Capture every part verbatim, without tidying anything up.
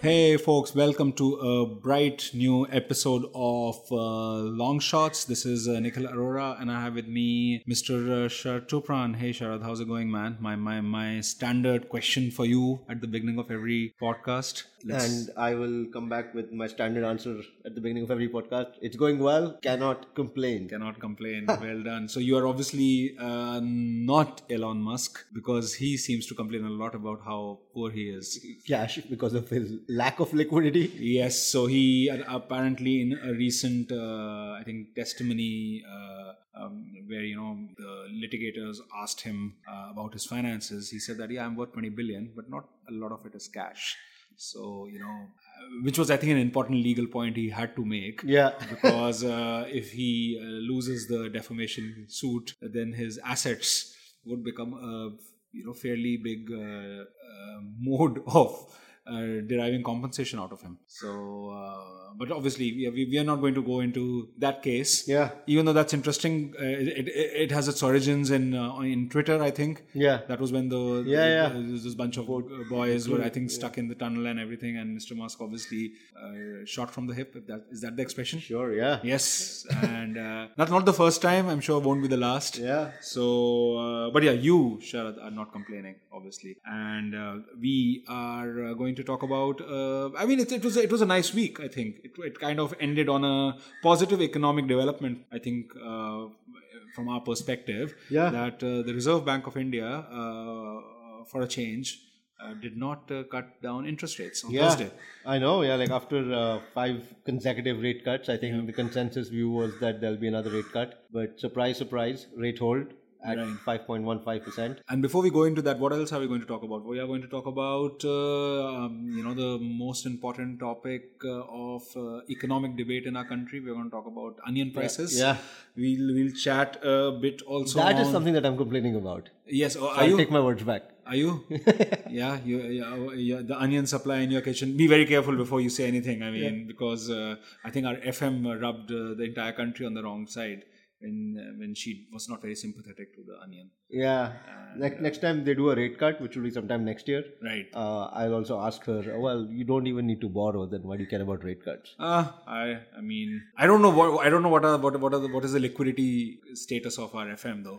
Hey folks, welcome to a bright new episode of uh, Long Shots. This is uh, Nikhil Arora and I have with me Mister Uh, Sharad Chopran. Hey Sharad, how's it going, man? My my my standard question for you at the beginning of every podcast. Let's... And I will come back with my standard answer at the beginning of every podcast. It's going well, cannot complain. Cannot complain. Well done. So you are obviously uh, not Elon Musk because he seems to complain a lot about how poor he is. Cash because of his lack of liquidity. Yes, so he uh, apparently in a recent, uh, I think, testimony uh, um, where, you know, the litigators asked him uh, about his finances, he said that, yeah, I'm worth twenty billion, but not a lot of it is cash. So, you know, which was, I think, an important legal point he had to make. Yeah. Because uh, if he uh, loses the defamation suit, then his assets would become a, you know, fairly big uh, uh, mode of Uh, deriving compensation out of him. So, uh, but obviously, we are, we are not going to go into that case. Yeah. Even though that's interesting, uh, it, it it has its origins in uh, in Twitter, I think. Yeah. That was when the, yeah, the, yeah. the this bunch of boys were, I think, stuck in the tunnel and everything, and Mister Musk obviously uh, shot from the hip. If that is that the expression? Sure. Yeah. Yes, and uh, not not the first time. I'm sure won't be the last. Yeah. So, uh, but yeah, you, Sharad, are not complaining, obviously, and uh, we are uh, going to talk about. Uh, I mean, it, it was it was a nice week. I think it it kind of ended on a positive economic development. I think uh, from our perspective, yeah. that uh, the Reserve Bank of India, uh, for a change, uh, did not uh, cut down interest rates on yeah, Thursday. I know. Yeah, like after uh, five consecutive rate cuts, I think yeah. the consensus view was that there'll be another rate cut. But surprise, surprise, rate hold at right. five point one five percent. And before we go into that, what else are we going to talk about? We are going to talk about, uh, um, you know, the most important topic uh, of uh, economic debate in our country. We're going to talk about onion prices. Yeah. yeah. We'll, we'll chat a bit also That on... is something that I'm complaining about. Yes. Oh, are I'll you? take my words back. Are you? yeah, you, yeah, yeah. The onion supply in your kitchen. Be very careful before you say anything. I mean, yeah. because uh, I think our F M rubbed uh, the entire country on the wrong side. When, uh, when she was not very sympathetic to the onion. Yeah. And, next, uh, next time they do a rate cut, which will be sometime next year, right? Uh, I'll also ask her, well, you don't even need to borrow, then why do you care about rate cuts? Uh, I I mean, I don't know what I don't know what are, what what are the, what is the liquidity status of our F M though.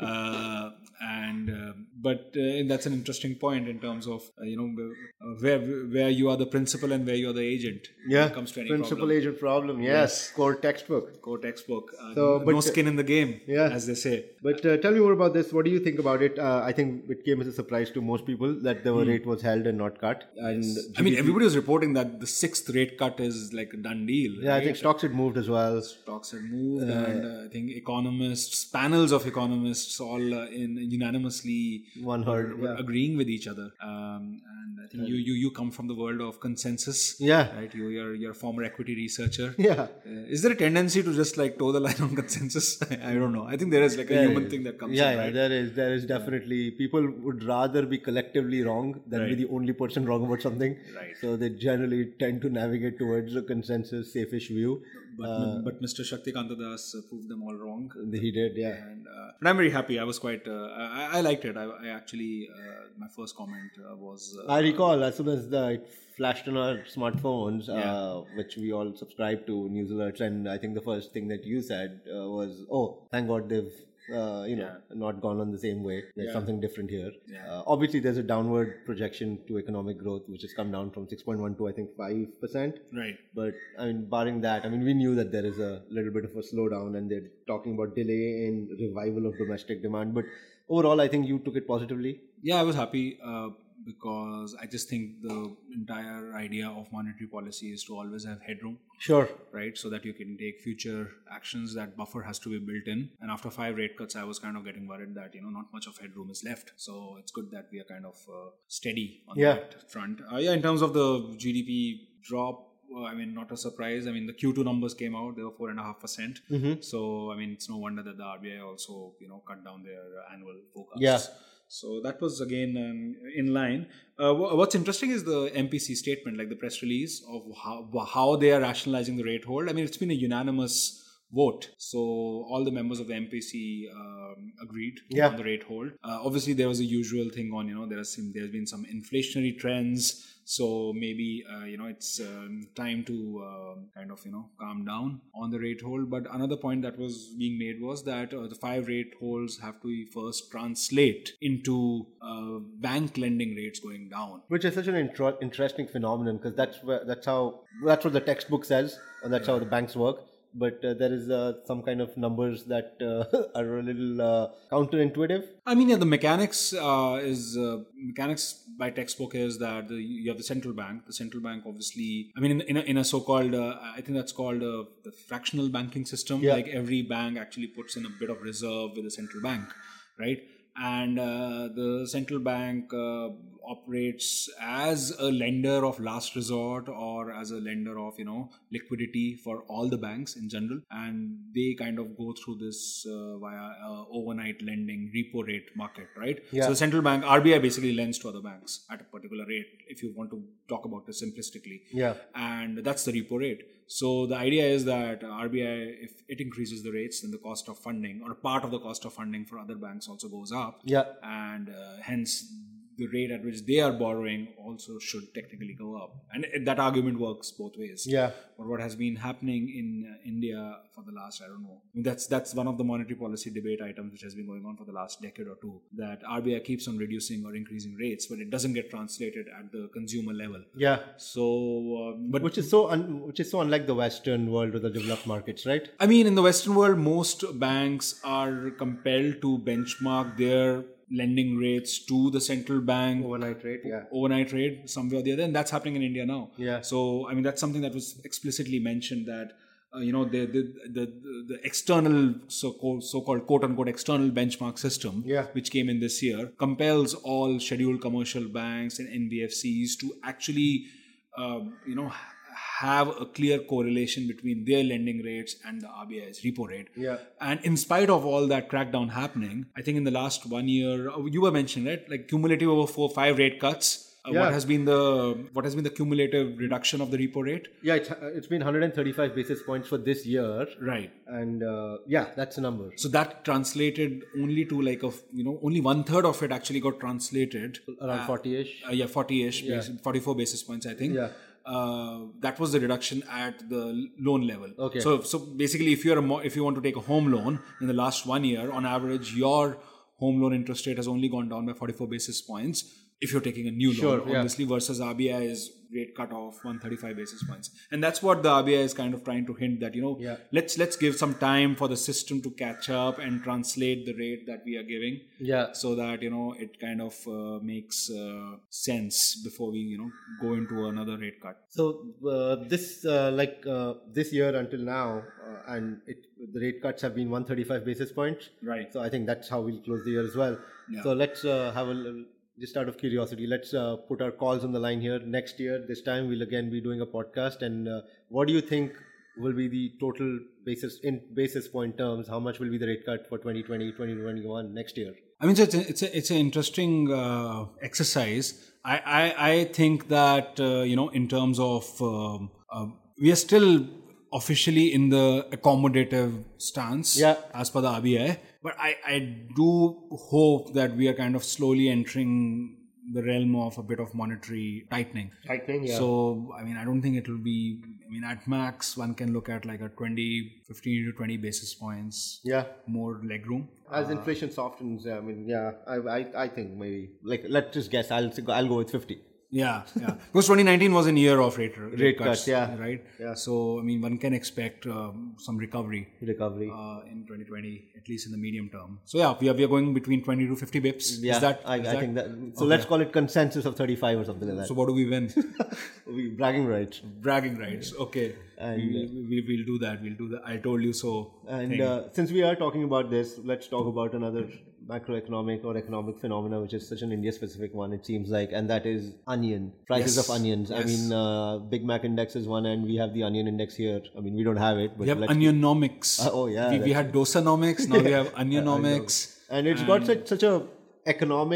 uh, and uh, but uh, that's an interesting point in terms of uh, you know uh, where where you are the principal and where you are the agent. Yeah. When it comes to any principal problem. agent problem. Yes. yes. Core textbook. Core textbook. Uh, so, no, but, no skin in the game, yeah. as they say. But uh, tell me more about this. What do you think about it? Uh, I think it came as a surprise to most people that the hmm. rate was held and not cut. And yes. I mean, everybody was reporting that the sixth rate cut is like a done deal. Yeah, right? I think stocks had moved as well. Stocks had moved, uh, and uh, I think economists, panels of economists, all uh, in unanimously one heard were, were yeah. agreeing with each other. Um, and I think you, you you come from the world of consensus. Yeah, right. You you're you're a former equity researcher. Yeah. Uh, is there a tendency to just like toe the line on consensus? I don't know. I think there is like a there human is. thing that comes. Yeah, in, yeah, right? there is. There is definitely yeah. people would rather be collectively wrong than right. be the only person wrong about something. Right. So they generally tend to navigate towards a consensus, safe-ish view. But, uh, but Mister Shaktikanta Das uh, proved them all wrong. He did, yeah. And, uh, but I'm very happy. I was quite. Uh, I, I liked it. I, I actually. Uh, my first comment uh, was. Uh, I recall as soon as the, it flashed on our smartphones, yeah. uh, which we all subscribe to news alerts, and I think the first thing that you said uh, was, "Oh, thank God they've." Uh, you know, yeah. not gone on the same way. There's yeah. something different here. Yeah. Uh, obviously, there's a downward projection to economic growth, which has come down from six point one to I think five percent. Right. But I mean, barring that, I mean, we knew that there is a little bit of a slowdown, and they're talking about delay in revival of domestic demand. But overall, I think you took it positively. Yeah, I was happy. Uh, because I just think the entire idea of monetary policy is to always have headroom. Sure. Right? So that you can take future actions. That buffer has to be built in. And after five rate cuts, I was kind of getting worried that, you know, not much of headroom is left. So it's good that we are kind of uh, steady on yeah. that front. Uh, yeah, in terms of the G D P drop, uh, I mean, not a surprise. I mean, the Q two numbers came out. They were four point five percent. Mm-hmm. So, I mean, it's no wonder that the R B I also, you know, cut down their annual forecasts. Yeah. So that was again um, in line. Uh, what's interesting is the M P C statement, like the press release of how, how they are rationalizing the rate hold. I mean, it's been a unanimous vote. So all the members of the M P C um, agreed yeah. on the rate hold. Uh, obviously, there was a usual thing on, you know, there has some, there's been some inflationary trends. So maybe, uh, you know, it's um, time to uh, kind of, you know, calm down on the rate hold. But another point that was being made was that uh, the five rate holds have to first translate into uh, bank lending rates going down. Which is such an intro- interesting phenomenon, because that's where, that's how that's what the textbook says, and that's yeah. how the banks work. But uh, there is uh, some kind of numbers that uh, are a little uh, counterintuitive. I mean, yeah, the mechanics uh, is uh, mechanics by textbook is that the, you have the central bank. The central bank, obviously, I mean, in, in, a, in a so-called, uh, I think that's called uh, the fractional banking system. Yeah. Like every bank actually puts in a bit of reserve with the central bank, right? And uh, the central bank uh, operates as a lender of last resort or as a lender of, you know, liquidity for all the banks in general. And they kind of go through this uh, via uh, overnight lending repo rate market, right? Yeah. So the central bank, R B I basically lends to other banks at a particular rate, if you want to talk about it simplistically. Yeah. And that's the repo rate. So the idea is that R B I, if it increases the rates, then the cost of funding or part of the cost of funding for other banks also goes up. Yeah. And uh, hence the rate at which they are borrowing also should technically go up. And that argument works both ways. Yeah. But what has been happening in uh, India for the last, I don't know, I mean, that's that's one of the monetary policy debate items which has been going on for the last decade or two, that R B I keeps on reducing or increasing rates, but it doesn't get translated at the consumer level. Yeah. So, uh, but which is so un- which is so unlike the Western world or the developed markets, right? I mean, in the Western world, most banks are compelled to benchmark their lending rates to the central bank overnight rate, yeah, overnight rate, some way or the other, and that's happening in India now. Yeah. So, I mean, that's something that was explicitly mentioned that uh, you know the the the, the external so-called so-called quote-unquote external benchmark system, yeah. which came in this year, compels all scheduled commercial banks and N B F Cs to actually uh, you know. have a clear correlation between their lending rates and the R B I's repo rate. Yeah. And in spite of all that crackdown happening, I think in the last one year, you were mentioning, right? Like cumulative over four, five rate cuts. Uh, yeah. What has been the what has been the cumulative reduction of the repo rate? Yeah, it's, it's been one hundred thirty-five basis points for this year. Right. And uh, yeah, that's the number. So that translated only to like a, you know, only one third of it actually got translated. Around uh, forty-ish. Uh, yeah, forty-ish, Yeah. forty-four basis points, I think. Yeah. Uh, that was the reduction at the loan level. Okay. So, so basically, if you're a mo- if you want to take a home loan in the last one year, on average, your home loan interest rate has only gone down by forty-four basis points. If you're taking a new Sure, loan, yeah. obviously, versus R B I's rate cut off one hundred thirty-five basis points, and that's what the R B I is kind of trying to hint that, you know, Yeah. let's let's give some time for the system to catch up and translate the rate that we are giving. Yeah. So that, you know, it kind of uh, makes uh, sense before we, you know, go into another rate cut. So uh, this uh, like uh, this year until now, uh, and it, the rate cuts have been one hundred thirty-five basis points. Right. So I think that's how we'll close the year as well. Yeah. So let's uh, have a little, just out of curiosity, let's uh, put our calls on the line here. Next year, this time we'll again be doing a podcast. And uh, what do you think will be the total basis in basis point terms? How much will be the rate cut for twenty twenty, twenty twenty-one next year? I mean, so it's a, it's a, it's an interesting uh, exercise. I, I, I think that, uh, you know, in terms of, um, uh, we are still officially in the accommodative stance, yeah. as per the R B I. But I, I do hope that we are kind of slowly entering the realm of a bit of monetary tightening. Tightening, yeah. So, I mean, I don't think it will be, I mean, at max, one can look at like a twenty, fifteen to twenty basis points yeah. more legroom. As uh, inflation softens, I mean, yeah, I, I, I think maybe, like, let's just guess, I'll, I'll go with fifty. Yeah, yeah. Because twenty nineteen was a year of rate, rate, Rate cuts, cuts, yeah. right? Yeah. So, I mean, one can expect um, some recovery Recovery. uh, in twenty twenty, at least in the medium term. So, yeah, we are, we are going between twenty to fifty bips. Yeah, is that, I, is I that? think that. So Okay. let's call it consensus of thirty-five or something like that. So, what do we win? we, bragging rights. Bragging rights. Okay. And, we, we, we'll do that. We'll do that. I told you so. And thing. uh, since we are talking about this, let's talk about another macroeconomic or economic phenomena, which is such an India-specific one, it seems like, and that is onion prices Yes. of onions. Yes. I mean, uh, Big Mac index is one, and we have the onion index here. I mean, we don't have it, but we have let's onionomics. Uh, oh, yeah, We, we that's- had dosanomics. Now we have onionomics. and it's got such such a economic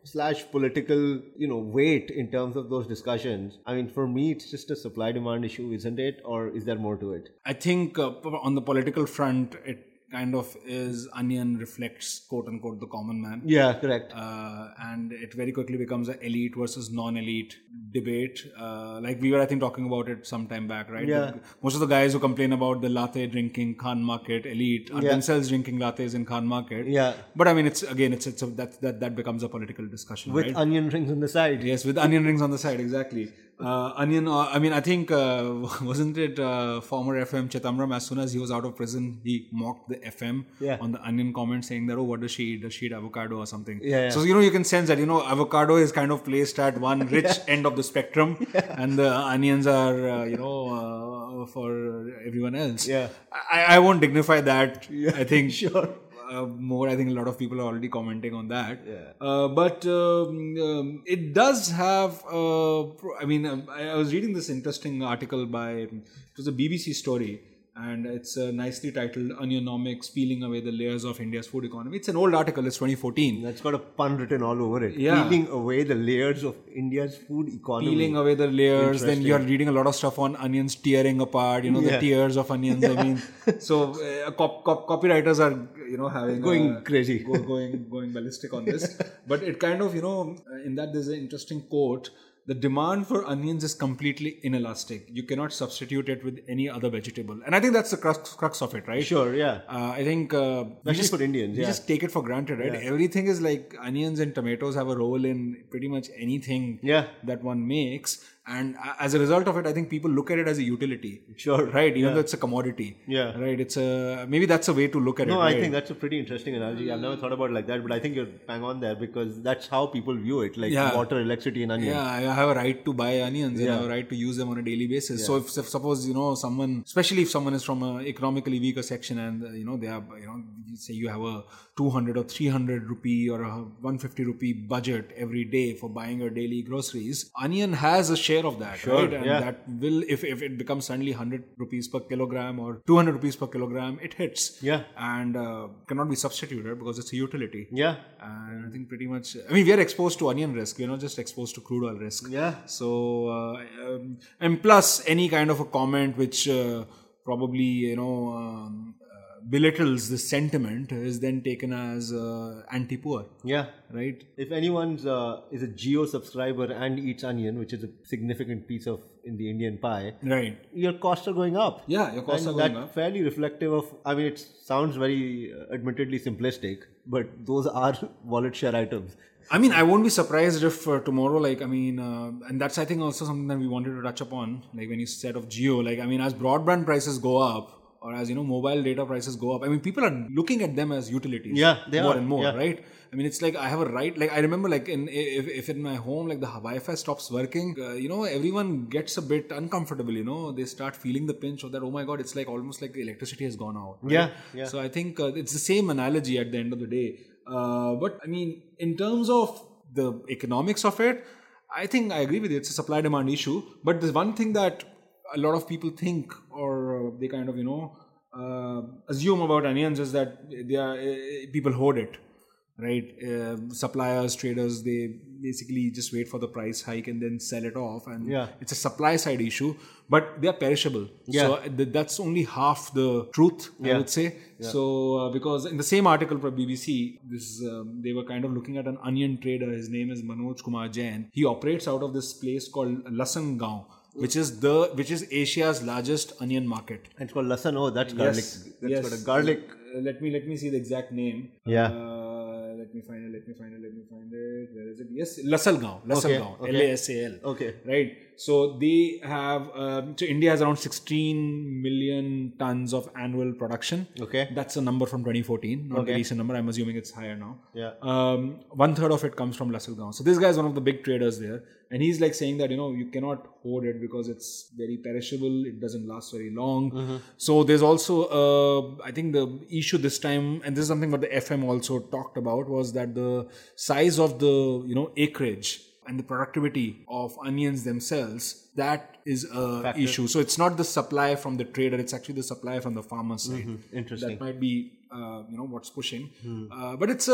slash political, you know, weight in terms of those discussions. I mean, for me, it's just a supply demand issue, isn't it? Or is there more to it? I think uh, on the political front, it kind of is onion reflects quote unquote the common man. Yeah, correct. Uh, and it very quickly becomes an elite versus non-elite debate. Uh, like we were, I think, talking about it some time back, right? Yeah. The, most of the guys who complain about the latte drinking Khan Market elite are Yeah. themselves drinking lattes in Khan Market. Yeah. But I mean, it's again, it's it's a, that that that becomes a political discussion, With right? onion rings on the side. Yes, with onion rings on the side, exactly. Uh, onion, uh, I mean, I think, uh, wasn't it uh, former F M Chidambaram, as soon as he was out of prison, he mocked the F M Yeah. on the onion comment saying that, oh, what does she eat? Does she eat avocado or something? Yeah, yeah. So, you know, you can sense that, you know, avocado is kind of placed at one rich end of the spectrum and the onions are, uh, you know, uh, for everyone else. Yeah. I, I won't dignify that. I think. Sure. Uh, more, I think a lot of people are already commenting on that. Yeah. Uh, but um, um, it does have, uh, pro- I mean, um, I, I was reading this interesting article by, it was a B B C story, and it's uh, nicely titled Onionomics, Peeling Away the Layers of India's Food Economy. It's an old article, it's twenty fourteen. That's got a pun written all over it. Yeah. Peeling away the layers of India's food economy. Peeling away the layers, then Interesting. you're reading a lot of stuff on onions tearing apart, you know, the Yeah. tears of onions. I mean, so uh, cop- cop- copywriters are, you know, having Going uh, crazy. go, going going ballistic on this. But it kind of, you know, uh, in that there's an interesting quote. The demand for onions is completely inelastic. You cannot substitute it with any other vegetable. And I think that's the crux, crux of it, right? Sure, yeah. Uh, I think uh, we Especially just, for Indians, we yeah. just take it for granted, right? Everything is like onions and tomatoes have a role in pretty much anything Yeah. that one makes. And a- as a result of it, I think people look at it as a utility. Sure. Right? Even though it's a commodity. Yeah. Right? It's a, maybe that's a way to look at No, it. I right? think that's a pretty interesting analogy. I've never thought about it like that, but I think you're bang on there because that's how people view it, like Yeah. water, electricity, and onion. Yeah, I have a right to buy onions and I Yeah. have a right to use them on a daily basis. So if, if suppose, you know, someone, especially if someone is from an economically weaker section and, uh, you know, they have, you know, you say you have a two hundred or three hundred rupee or a one hundred fifty rupee budget every day for buying your daily groceries, onion has a share of that, Sure, right? And yeah. that will, if, if it becomes suddenly one hundred rupees per kilogram or two hundred rupees per kilogram, it hits. Yeah. And uh, cannot be substituted because it's a utility. Yeah. And I think pretty much, I mean, we are exposed to onion risk. We're not just exposed to crude oil risk. Yeah. So, uh, um, and plus any kind of a comment which uh, probably, you know, um, uh, belittles the sentiment is then taken as uh, anti-poor, Yeah. right? If anyone's uh, is a Jio subscriber and eats onion, which is a significant piece of in the Indian pie, Right. your costs are going up. Yeah, your costs and are going that's up. fairly reflective of, I mean, it sounds very uh, admittedly simplistic, but those are wallet share items. I mean, I won't be surprised if uh, tomorrow, like, I mean, uh, and that's, I think, also something that we wanted to touch upon, like when you said of Jio, like, I mean, as broadband prices go up, or as, you know, mobile data prices go up, I mean, people are looking at them as utilities. Yeah, they more are, and more, yeah. right? I mean, it's like I have a right, like, I remember, like, in if, if in my home, like, the Wi-Fi stops working, uh, you know, everyone gets a bit uncomfortable, you know, they start feeling the pinch of that, oh my God, it's like almost like the electricity has gone out. Right? Yeah, yeah. So I think uh, it's the same analogy at the end of the day. Uh, but, I mean, in terms of the economics of it, I think I agree with you. It's a supply demand issue. But there's one thing that a lot of people think, or uh, they kind of, you know, uh, assume about onions is that they are uh, people hoard it, right? Uh, suppliers, traders, they basically just wait for the price hike and then sell it off, and Yeah. it's a supply side issue. But they are perishable, Yeah. so th- that's only half the truth, I Yeah. would say. So uh, because in the same article from B B C, this um, they were kind of looking at an onion trader. His name is Manoj Kumar Jain. He operates out of this place called Lasan Gaon, which is the which is Asia's largest onion market. And it's called lasan. Oh, that's garlic. Yes, That's yes. got a garlic. Uh, let me let me see the exact name. Yeah. Uh, let me find it. Let me find it. Let me find it. Where is it? Yes, Lasal Gaon. Lasal Okay, Gaon. okay. L A S A L. Okay. Right. So they have. Um, so India has around sixteen million tons of annual production. Okay. That's a number from twenty fourteen, not Okay. the recent number. I'm assuming it's higher now. Yeah. Um, one third of it comes from Lasal Gaon. So this guy is one of the big traders there, and he's like saying that, you know, you cannot hoard it because it's very perishable. It doesn't last very long. Mm-hmm. So there's also, uh, I think the issue this time, and this is something that the F M also talked about, was that the size of the, you know, acreage and the productivity of onions themselves, that is a Factor. issue. So it's not the supply from the trader, it's actually the supply from the farmer side. Mm-hmm. Interesting. That might be, uh, you know, what's pushing. Uh, but it's a,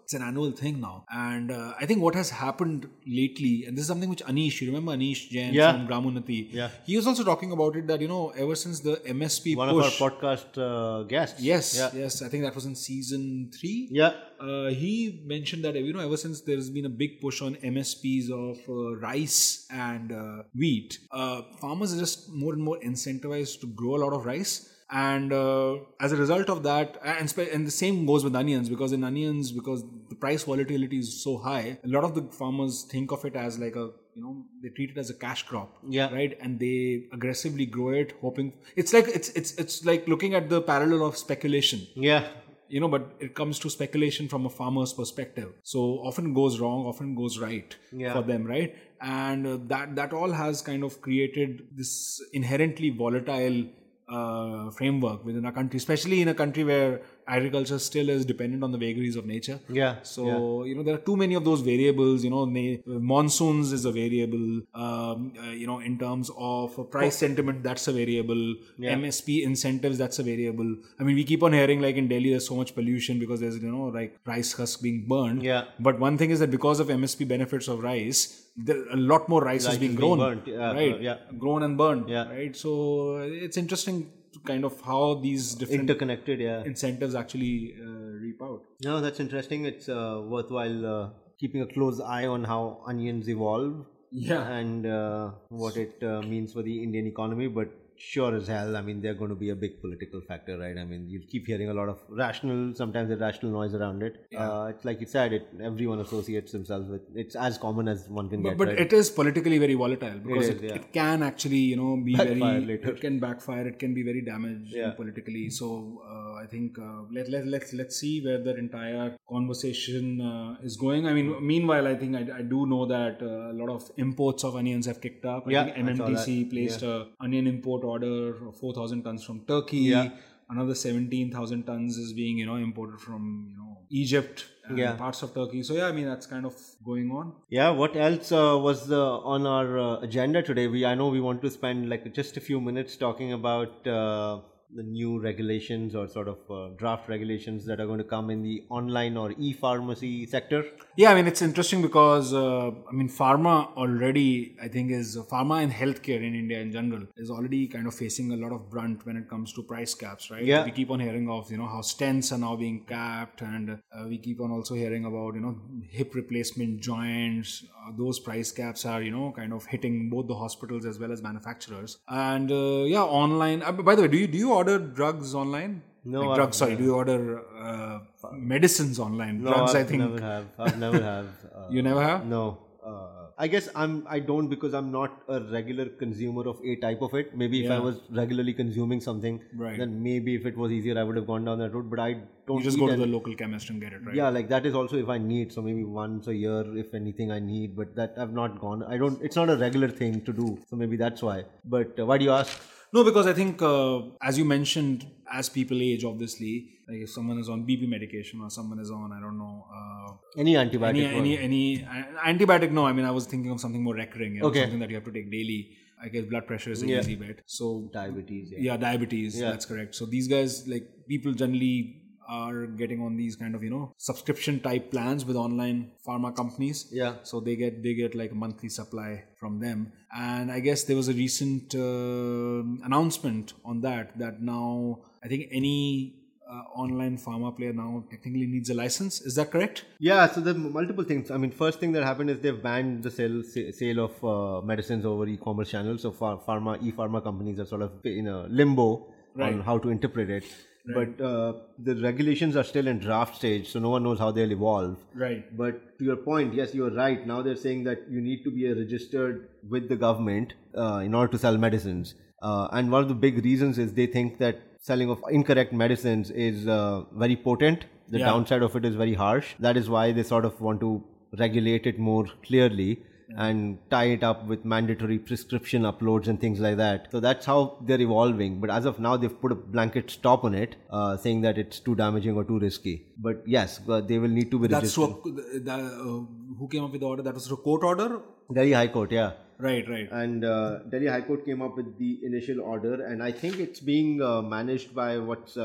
it's an annual thing now. And uh, I think what has happened lately, and this is something which Anish, you remember Anish Jain Yeah. from Gramunati? Yeah. He was also talking about it that, you know, ever since the M S P One push. of our podcast uh, guests. Yes, Yeah. yes. I think that was in season three. Yeah. Uh, he mentioned that, you know, ever since there's been a big push on M S Ps of uh, rice and uh, wheat, uh, farmers are just more and more incentivized to grow a lot of rice. And uh, as a result of that, and, spe- and the same goes with onions, because in onions, because the price volatility is so high, a lot of the farmers think of it as like a, you know, they treat it as a cash crop, Yeah. right? And they aggressively grow it, hoping it's like it's it's it's like looking at the parallel of speculation. Yeah. You know, but it comes to speculation from a farmer's perspective. So often goes wrong, often goes right Yeah. for them, right? And uh, that that all has kind of created this inherently volatile uh, framework within our country, especially in a country where agriculture still is dependent on the vagaries of nature. Yeah. So, you know, there are too many of those variables. You know, na- monsoons is a variable. Um, uh, you know, in terms of price sentiment, that's a variable. Yeah. M S P incentives, that's a variable. I mean, we keep on hearing like in Delhi, there's so much pollution because there's, you know, like rice husk being burned. Yeah. But one thing is that because of M S P benefits of rice, there, a lot more rice Rice is being is being grown. burnt. Yeah, right? uh, yeah. Grown and burned. Yeah. Right. So uh, it's interesting to kind of how these different Interconnected. Yeah. incentives actually uh, reap out. No, that's interesting. It's uh, worthwhile uh, keeping a close eye on how onions evolve Yeah. and uh, what it uh, means for the Indian economy. But sure as hell, I mean, they're going to be a big political factor, right? I mean, you keep hearing a lot of rational, sometimes irrational noise around it. Yeah. Uh, it's like you said, it everyone associates themselves with. It's as common as one can But, get. but right? it is politically very volatile because is, it, yeah. it can actually, you know, be Backfire very, later. it can backfire, it can be very damaging Yeah. politically. So uh, I think uh, let, let, let's, let's see where the entire conversation uh, is going. I mean, meanwhile, I think I, I do know that uh, a lot of imports of onions have kicked up. I Yeah, think I saw M M T C that. placed a onion import order of four thousand tons from Turkey. Yeah. Another seventeen thousand tons is being, you know, imported from, you know, Egypt and Yeah. parts of Turkey. So yeah, I mean, that's kind of going on. Yeah, what else uh, was uh, on our uh, agenda today? We I know we want to spend like just a few minutes talking about uh, the new regulations or sort of uh, draft regulations that are going to come in the online or e-pharmacy sector. Yeah, I mean, it's interesting because, uh, I mean, pharma already, I think, is pharma and healthcare in India in general is already kind of facing a lot of brunt when it comes to price caps, right? Yeah. We keep on hearing of, you know, how stents are now being capped, and uh, we keep on also hearing about, you know, hip replacement joints. Uh, those price caps are, you know, kind of hitting both the hospitals as well as manufacturers. And uh, yeah, online. Uh, by the way, do you do you order drugs online? No, like I've drugs. Sorry, do you order uh, medicines online? No, drugs, I've I think. never have. I've never have. Uh, You never have? No. Uh, I guess I'm. I don't because I'm not a regular consumer of a type of it. Maybe if I Yeah. was regularly consuming something, Right. then maybe if it was easier, I would have gone down that route. But I don't. You just eat go to and- the local chemist and get it, right? Yeah, like that is also if I need. So maybe once a year, if anything, I need. But that I've not gone. I don't. It's not a regular thing to do. So maybe that's why. But uh, why do you ask? No, because I think, uh, as you mentioned, as people age, obviously, like if someone is on B P medication or someone is on, I don't know, uh, Any antibiotic? any, any, any uh, antibiotic, no, I mean, I was thinking of something more recurring, you know, Okay. something that you have to take daily. I guess blood pressure is an Yeah. easy bet. So, diabetes. Yeah. yeah, diabetes, Yeah. that's correct. So these guys, like people generally are getting on these kind of, you know, subscription type plans with online pharma companies. Yeah. So they get they get like a monthly supply from them. And I guess there was a recent uh, announcement on that, that now I think any uh, online pharma player now technically needs a license. Is that correct? Yeah, so there are multiple things. I mean, first thing that happened is they've banned the sale sa- sale of uh, medicines over e-commerce channels. So ph- pharma e-pharma companies are sort of in a limbo Right. on how to interpret it. But uh, the regulations are still in draft stage, so no one knows how they'll evolve. Right. But to your point, yes, you're right. Now they're saying that you need to be uh, registered with the government uh, in order to sell medicines. Uh, and one of the big reasons is they think that selling of incorrect medicines is uh, very potent. The Yeah. downside of it is very harsh. That is why they sort of want to regulate it more clearly and tie it up with mandatory prescription uploads and things like that. So that's how they're evolving. But as of now, they've put a blanket stop on it, uh, saying that it's too damaging or too risky. But yes, uh, they will need to be That's registered. so, the, the, uh, who came up with the order? That was a court order? Delhi High Court, yeah. Right, right. And uh, Delhi High Court came up with the initial order, and I think it's being uh, managed by what's uh,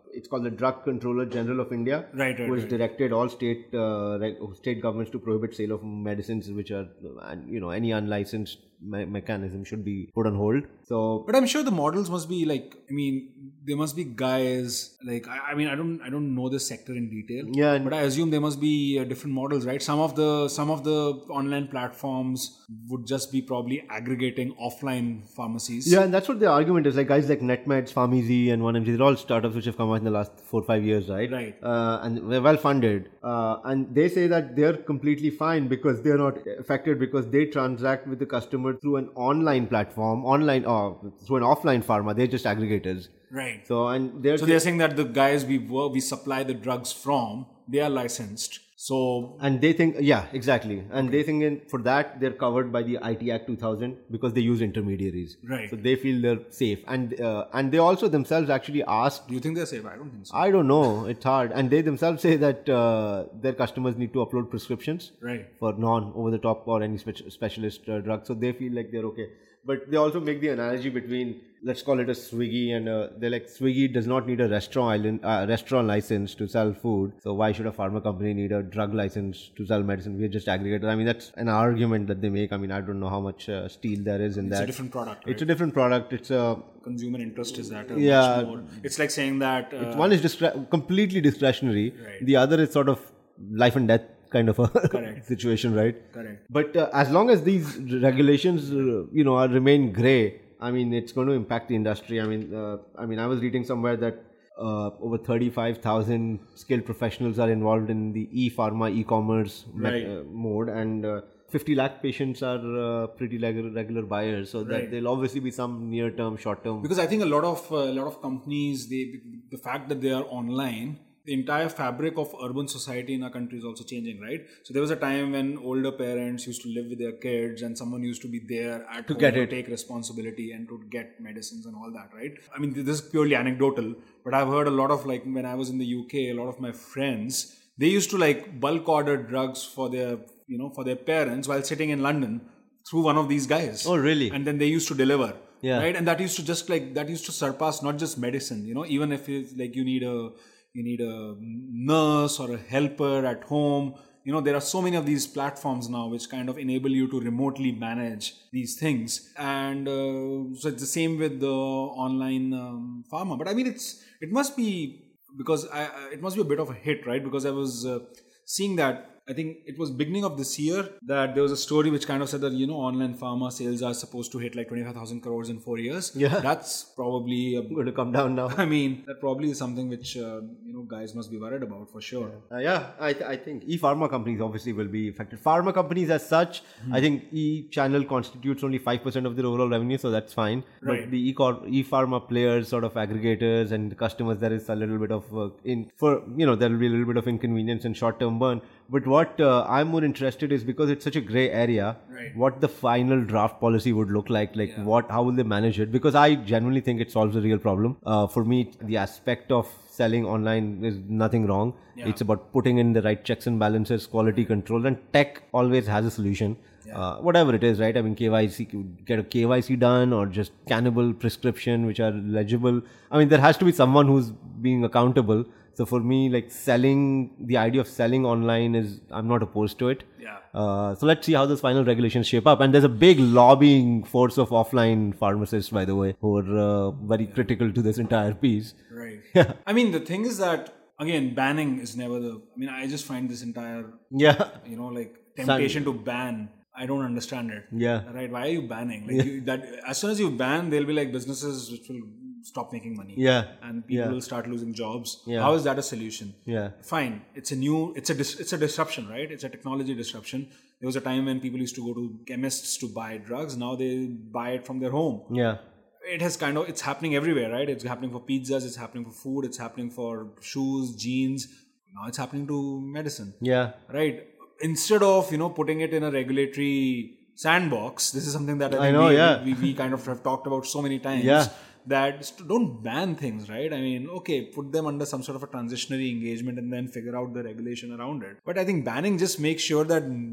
it's called the Drug Controller General of India, Right, right, who has right. directed all state uh, reg- state governments to prohibit sale of medicines which are, uh, you know, any unlicensed me- mechanism should be put on hold. So, But I'm sure the models must be like, I mean, there must be guys like, I, I mean, I don't, I don't know this sector in detail. Yeah, and- But I assume there must be uh, different models, right? Some of the, some of the online platforms would just be probably aggregating offline pharmacies. yeah, and that's what the argument is. Like guys like NetMeds, PharmEasy, and one M G, they're all startups which have come out in the last four or five years, right? Right. Uh, and they're well funded. Uh, and they say that they're completely fine because they're not affected because they transact with the customer through an online platform, online or through an offline pharma. They're just aggregators. Right. So and they're So they're saying that the guys we work, we supply the drugs from, they are licensed. So and they think, yeah, exactly. And they think in, for that they're covered by the I T Act two thousand because they use intermediaries. Right. So they feel they're safe. And uh, and they also themselves actually ask. do you think they're safe? I don't think so. I don't know. It's hard. And they themselves say that uh, their customers need to upload prescriptions Right. for non over the top or any spe- specialist uh, drug. So they feel like they're okay. But they also make the analogy between, let's call it a Swiggy, and uh, they're like, Swiggy does not need a restaurant island, uh, restaurant license to sell food. So why should a pharma company need a drug license to sell medicine? We're just aggregators. I mean, that's an argument that they make. I mean, I don't know how much uh, steel there is in It's that. a different product. Right? It's a different product. It's a Consumer interest is that. Uh, Yeah. Much more. It's like saying that. Uh, one is discre- completely discretionary. Right. The other is sort of life and death kind of a Correct. situation, right? Correct. But uh, as long as these regulations, uh, you know, are remain grey, I mean, it's going to impact the industry. I mean, uh, I mean, I was reading somewhere that uh, over thirty-five thousand skilled professionals are involved in the e-pharma, e-commerce me- Right. uh, mode, and uh, fifty lakh patients are uh, pretty regular, regular buyers. So that Right. there'll obviously be some near-term, short-term. Because I think a lot of uh, a lot of companies, they the fact that they are online, the entire fabric of urban society in our country is also changing, right? So there was a time when older parents used to live with their kids, and someone used to be there at To home get to it. take responsibility and to get medicines and all that, right? I mean, this is purely anecdotal, but I've heard a lot of, like, when I was in the U K, a lot of my friends, they used to like bulk order drugs for their, you know, for their parents while sitting in London through one of these guys. Oh, really? And then they used to deliver. Yeah. Right. And that used to just like, that used to surpass not just medicine, you know, even if it's like you need a, you need a nurse or a helper at home. You know, there are so many of these platforms now which kind of enable you to remotely manage these things. And uh, so it's the same with the online um, pharma. But I mean, it's, it must be, because I, I- it must be a bit of a hit, right? Because I was uh, seeing that, I think it was beginning of this year that there was a story which kind of said that, you know, online pharma sales are supposed to hit like twenty-five thousand crores in four years. Yeah. That's probably, a, Going to come down now. I mean, that probably is something which, uh, you know, guys must be worried about for sure. Uh, yeah, I, th- I think e-pharma companies obviously will be affected. Pharma companies as such, I think e-channel constitutes only five percent of their overall revenue, so that's fine. Right. But the e-cor- e-pharma players, sort of aggregators and the customers, there is a little bit of, uh, in for you know, there will be a little bit of inconvenience and short-term burn. But what uh, I'm more interested is, because it's such a gray area, Right. what the final draft policy would look like, like what, how will they manage it? Because I genuinely think it solves a real problem. Uh, for me, the aspect of selling online is nothing wrong. Yeah. It's about putting in the right checks and balances, quality control, and tech always has a solution. Uh, whatever it is, right? I mean, K Y C, get a K Y C done, or just cannibal prescription which are legible. I mean, there has to be someone who's being accountable. So for me, like selling, the idea of selling online is, I'm not opposed to it. Yeah. Uh, so let's see how those final regulations shape up. And there's a big lobbying force of offline pharmacists, by the way, who are uh, very critical to this entire piece. Right. Yeah. I mean, the thing is that, again, banning is never the, I mean, I just find this entire, Yeah. you know, like temptation to ban, I don't understand it. Yeah. Right? Why are you banning? Like you, that, as soon as you ban, there'll be like businesses which will stop making money. Yeah. And people Yeah. will start losing jobs. Yeah. How is that a solution? Yeah. Fine. It's a new, it's a, dis, it's a disruption, right? It's a technology disruption. There was a time when people used to go to chemists to buy drugs. Now they buy it from their home. Yeah. It has kind of, it's happening everywhere, right? It's happening for pizzas, it's happening for food, it's happening for shoes, jeans. Now it's happening to medicine, Yeah. right? Instead of, you know, putting it in a regulatory sandbox, this is something that I, I think know, we, yeah. we, we kind of have talked about so many times. Yeah. That st- don't ban things, right? I mean, okay, put them under some sort of a transitionary engagement and then figure out the regulation around it. But I think banning just makes sure that n-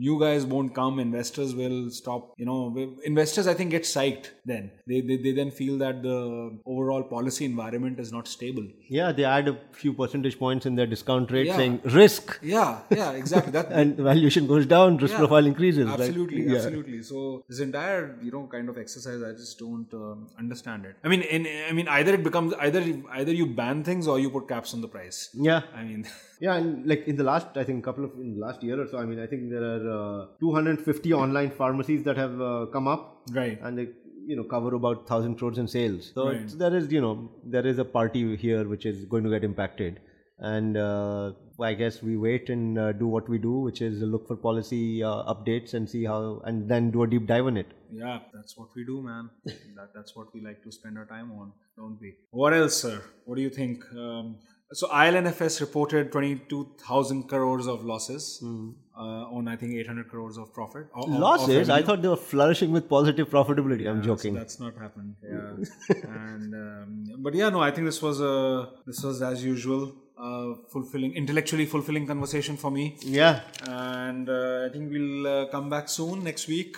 new guys won't come. Investors will stop. You know, investors I think get psyched. Then they they, they then feel that the overall policy environment is not stable. Yeah, they add a few percentage points in their discount rate, Yeah. saying risk. Yeah, yeah, exactly. That And valuation goes down, risk Yeah, profile increases. right? Absolutely, Yeah. absolutely. So this entire, you know, kind of exercise, I just don't um, understand it. I mean, in, I mean, either it becomes either either you ban things or you put caps on the price. Yeah. I mean, Yeah, and like in the last, I think, couple of in the last year or so, I mean, I think there are uh, two hundred fifty online pharmacies that have uh, come up, right. and they, you know, cover about thousand crores in sales. So Right. it's, there is, you know, there is a party here which is going to get impacted, and uh, I guess we wait and uh, do what we do, which is look for policy uh, updates and see how, and then do a deep dive on it. Yeah, that's what we do, man. that that's what we like to spend our time on, don't we? What else, sir? What do you think? Um, so I L N F S reported twenty-two thousand crores of losses uh, on I think eight hundred crores of profit. Of, of- of Losses? I revenue. thought they were flourishing with positive profitability. I'm Yeah, joking. So that's not happened. Yeah, and um, but yeah, no, I think this was a this was as usual, uh, fulfilling, intellectually fulfilling conversation for me, Yeah. and uh, I think we'll uh, come back soon next week.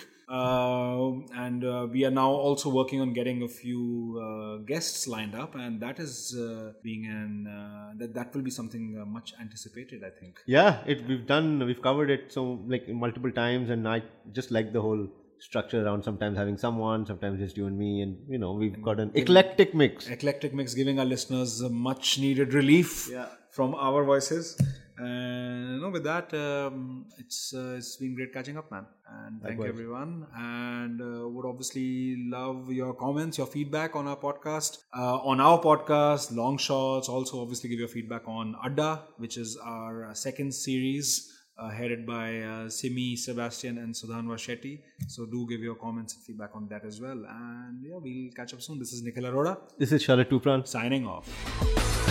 Uh, and uh, we are now also working on getting a few uh, guests lined up, and that is uh, being an uh, that that will be something uh, much anticipated, I think. Yeah, it we've done we've covered it so like multiple times, and I just like the whole structure around sometimes having someone, sometimes just you and me, and you know we've got an eclectic mix. Eclectic mix, giving our listeners a much needed relief Yeah. from our voices. And you know, with that, um, it's uh, it's been great catching up, man. And thank you, Likewise. everyone. And uh, would obviously love your comments, your feedback on our podcast, uh, on our podcast, Long Shots. Also, obviously, give your feedback on Adda, which is our uh, second series. Uh, headed by uh, Simi, Sebastian and Sudhanva Shetty. So do give your comments and feedback on that as well. And yeah, we'll catch up soon. This is Nikhil Arora This is Sharat Tupran. signing off.